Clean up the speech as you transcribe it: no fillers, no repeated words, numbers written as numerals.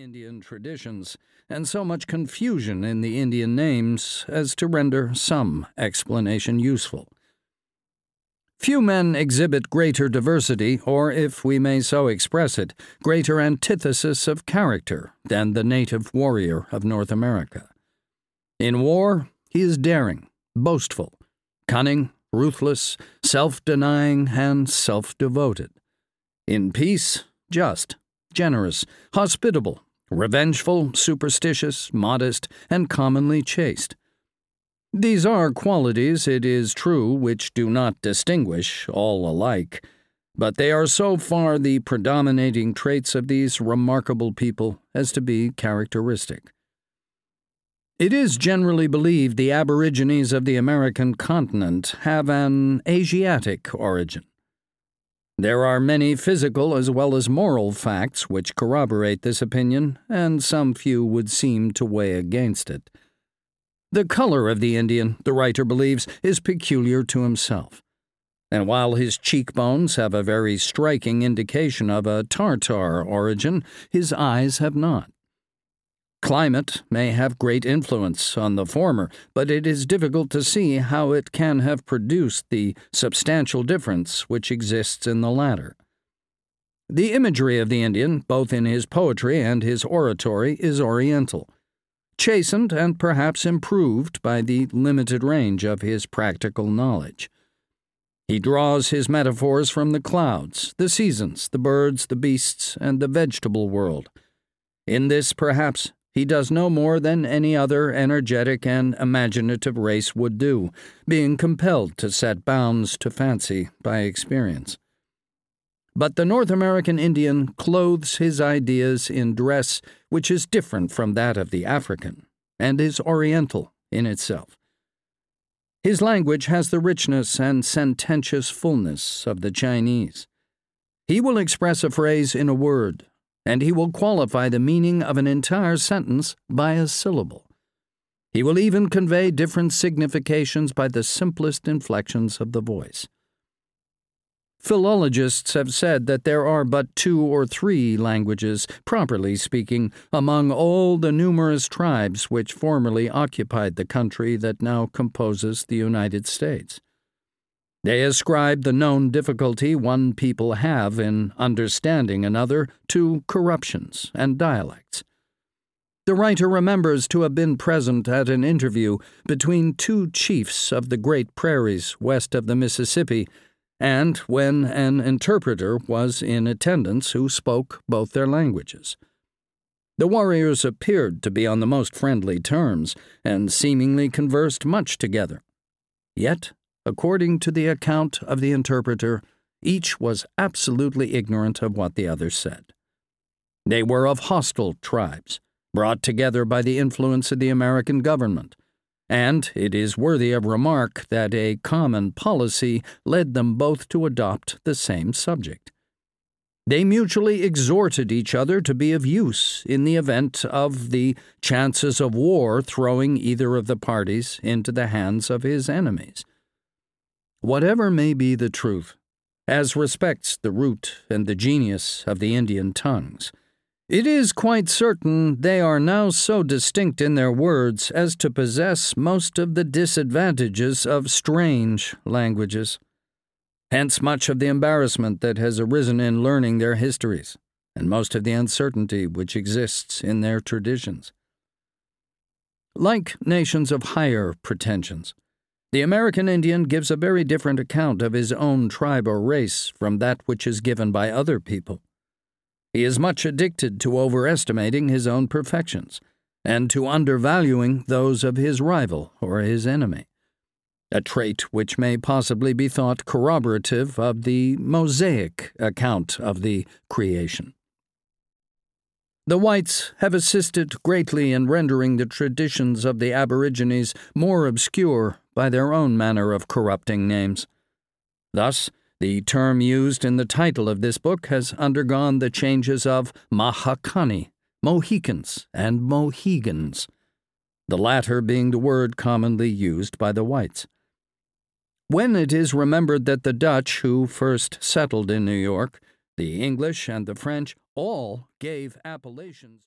Indian traditions, and so much confusion in the Indian names as to render some explanation useful. Few men exhibit greater diversity, or, if we may so express it, greater antithesis of character than the native warrior of North America. In war, he is daring, boastful, cunning, ruthless, self-denying, and self-devoted. In peace, just, generous, hospitable, revengeful, superstitious, modest, and commonly chaste. These are qualities, it is true, which do not distinguish all alike, but they are so far the predominating traits of these remarkable people as to be characteristic. It is generally believed the aborigines of the American continent have an Asiatic origin. There are many physical as well as moral facts which corroborate this opinion, and some few would seem to weigh against it. The color of the Indian, the writer believes, is peculiar to himself, and while his cheekbones have a very striking indication of a Tartar origin, his eyes have not. Climate may have great influence on the former, but it is difficult to see how it can have produced the substantial difference which exists in the latter. The imagery of the Indian, both in his poetry and his oratory, is Oriental, chastened and perhaps improved by the limited range of his practical knowledge. He draws his metaphors from the clouds, the seasons, the birds, the beasts, and the vegetable world. In this, perhaps, he does no more than any other energetic and imaginative race would do, being compelled to set bounds to fancy by experience. But the North American Indian clothes his ideas in dress which is different from that of the African, and is Oriental in itself. His language has the richness and sententious fullness of the Chinese. He will express a phrase in a word, and he will qualify the meaning of an entire sentence by a syllable. He will even convey different significations by the simplest inflections of the voice. Philologists have said that there are but 2 or 3 languages, properly speaking, among all the numerous tribes which formerly occupied the country that now composes the United States. They ascribe the known difficulty one people have in understanding another to corruptions and dialects. The writer remembers to have been present at an interview between 2 chiefs of the great prairies west of the Mississippi, and when an interpreter was in attendance who spoke both their languages. The warriors appeared to be on the most friendly terms, and seemingly conversed much together. Yet, according to the account of the interpreter, each was absolutely ignorant of what the other said. They were of hostile tribes, brought together by the influence of the American government, and it is worthy of remark that a common policy led them both to adopt the same subject. They mutually exhorted each other to be of use in the event of the chances of war throwing either of the parties into the hands of his enemies. Whatever may be the truth, as respects the root and the genius of the Indian tongues, it is quite certain they are now so distinct in their words as to possess most of the disadvantages of strange languages. Hence much of the embarrassment that has arisen in learning their histories, and most of the uncertainty which exists in their traditions. Like nations of higher pretensions, the American Indian gives a very different account of his own tribe or race from that which is given by other people. He is much addicted to overestimating his own perfections, and to undervaluing those of his rival or his enemy, a trait which may possibly be thought corroborative of the Mosaic account of the creation. The whites have assisted greatly in rendering the traditions of the aborigines more obscure by their own manner of corrupting names. Thus, the term used in the title of this book has undergone the changes of Mahakani, Mohicans, and Mohegans, the latter being the word commonly used by the whites. When it is remembered that the Dutch who first settled in New York, the English and the French all gave appellations